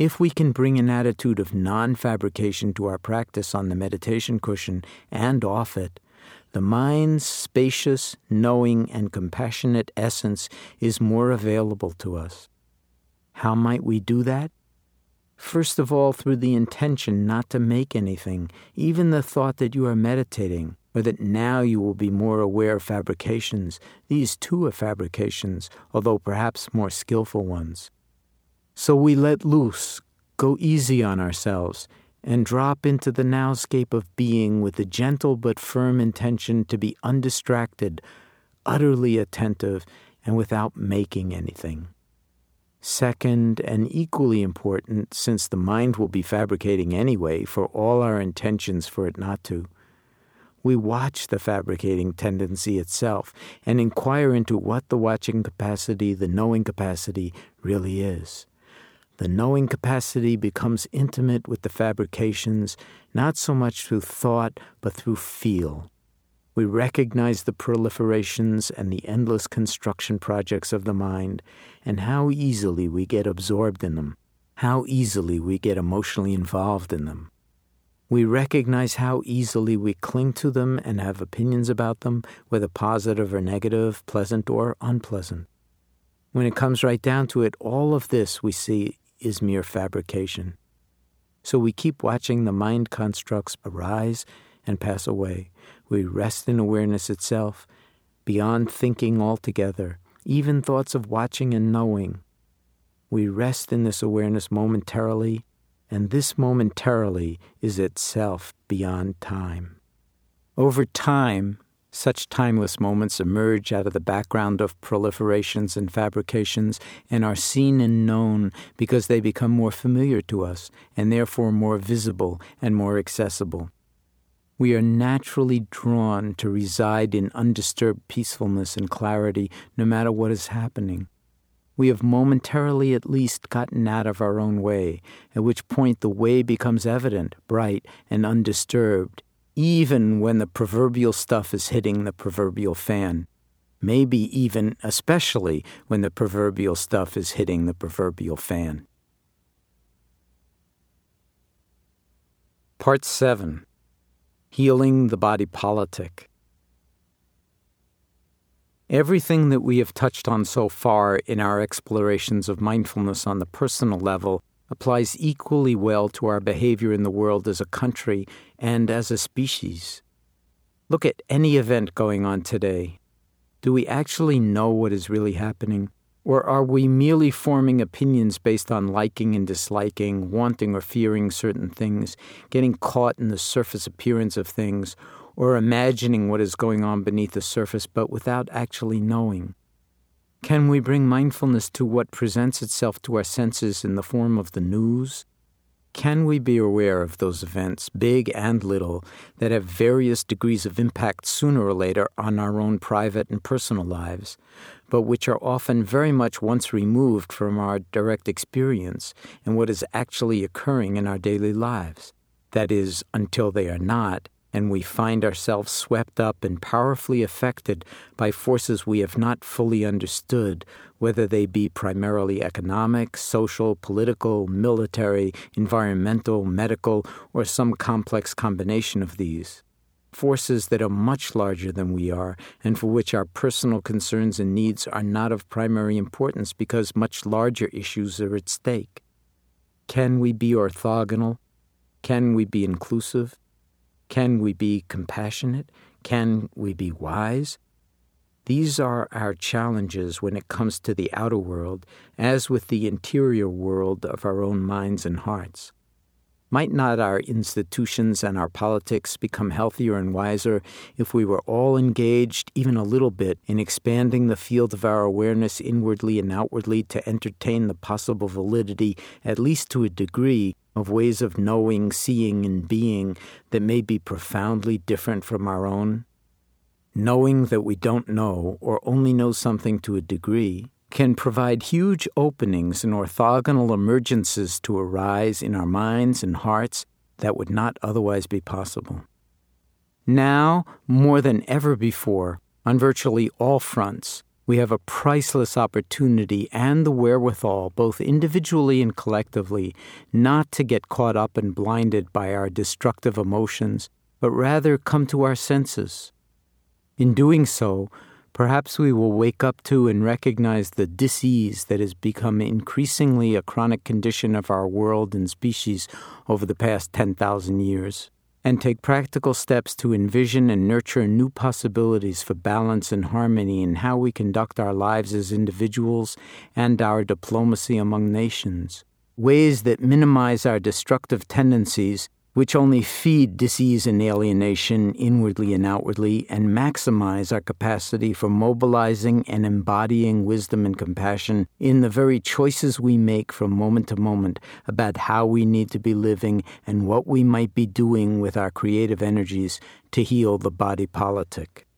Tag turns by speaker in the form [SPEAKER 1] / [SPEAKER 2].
[SPEAKER 1] If we can bring an attitude of non-fabrication to our practice on the meditation cushion and off it, the mind's spacious, knowing, and compassionate essence is more available to us. How might we do that? First of all, through the intention not to make anything, even the thought that you are meditating, or that now you will be more aware of fabrications. These too are fabrications, although perhaps more skillful ones. So we let loose, go easy on ourselves, and drop into the nowscape of being with the gentle but firm intention to be undistracted, utterly attentive, and without making anything. Second, and equally important, since the mind will be fabricating anyway, for all our intentions for it not to, we watch the fabricating tendency itself and inquire into what the watching capacity, the knowing capacity, really is. The knowing capacity becomes intimate with the fabrications, not so much through thought, but through feel. We recognize the proliferations and the endless construction projects of the mind, and how easily we get absorbed in them, how easily we get emotionally involved in them. We recognize how easily we cling to them and have opinions about them, whether positive or negative, pleasant or unpleasant. When it comes right down to it, all of this we see is mere fabrication. So we keep watching the mind constructs arise and pass away. We rest in awareness itself, beyond thinking altogether, even thoughts of watching and knowing. We rest in this awareness momentarily, and this momentarily is itself beyond time. Over time, such timeless moments emerge out of the background of proliferations and fabrications and are seen and known because they become more familiar to us and therefore more visible and more accessible. We are naturally drawn to reside in undisturbed peacefulness and clarity no matter what is happening. We have momentarily at least gotten out of our own way, at which point the way becomes evident, bright, and undisturbed, even when the proverbial stuff is hitting the proverbial fan. Maybe even, especially, when the proverbial stuff is hitting the proverbial fan. Part 7. Healing the Body Politic. Everything that we have touched on so far in our explorations of mindfulness on the personal level applies equally well to our behavior in the world as a country and as a species. Look at any event going on today. Do we actually know what is really happening? Or are we merely forming opinions based on liking and disliking, wanting or fearing certain things, getting caught in the surface appearance of things, or imagining what is going on beneath the surface but without actually knowing? Can we bring mindfulness to what presents itself to our senses in the form of the news? Can we be aware of those events, big and little, that have various degrees of impact sooner or later on our own private and personal lives, but which are often very much once removed from our direct experience and what is actually occurring in our daily lives? That is, until they are not, and we find ourselves swept up and powerfully affected by forces we have not fully understood, whether they be primarily economic, social, political, military, environmental, medical, or some complex combination of these. Forces that are much larger than we are, and for which our personal concerns and needs are not of primary importance because much larger issues are at stake. Can we be orthogonal? Can we be inclusive? Can we be compassionate? Can we be wise? These are our challenges when it comes to the outer world, as with the interior world of our own minds and hearts. Might not our institutions and our politics become healthier and wiser if we were all engaged, even a little bit, in expanding the field of our awareness inwardly and outwardly to entertain the possible validity, at least to a degree, of ways of knowing, seeing, and being that may be profoundly different from our own? Knowing that we don't know, or only know something to a degree, can provide huge openings and orthogonal emergences to arise in our minds and hearts that would not otherwise be possible. Now, more than ever before, on virtually all fronts, We have a priceless opportunity and the wherewithal, both individually and collectively, not to get caught up and blinded by our destructive emotions, but rather come to our senses. In doing so, perhaps we will wake up to and recognize the dis-ease that has become increasingly a chronic condition of our world and species over the past 10,000 years, and take practical steps to envision and nurture new possibilities for balance and harmony in how we conduct our lives as individuals and our diplomacy among nations, ways that minimize our destructive tendencies, which only feed dis-ease and alienation inwardly and outwardly, and maximize our capacity for mobilizing and embodying wisdom and compassion in the very choices we make from moment to moment about how we need to be living and what we might be doing with our creative energies to heal the body politic.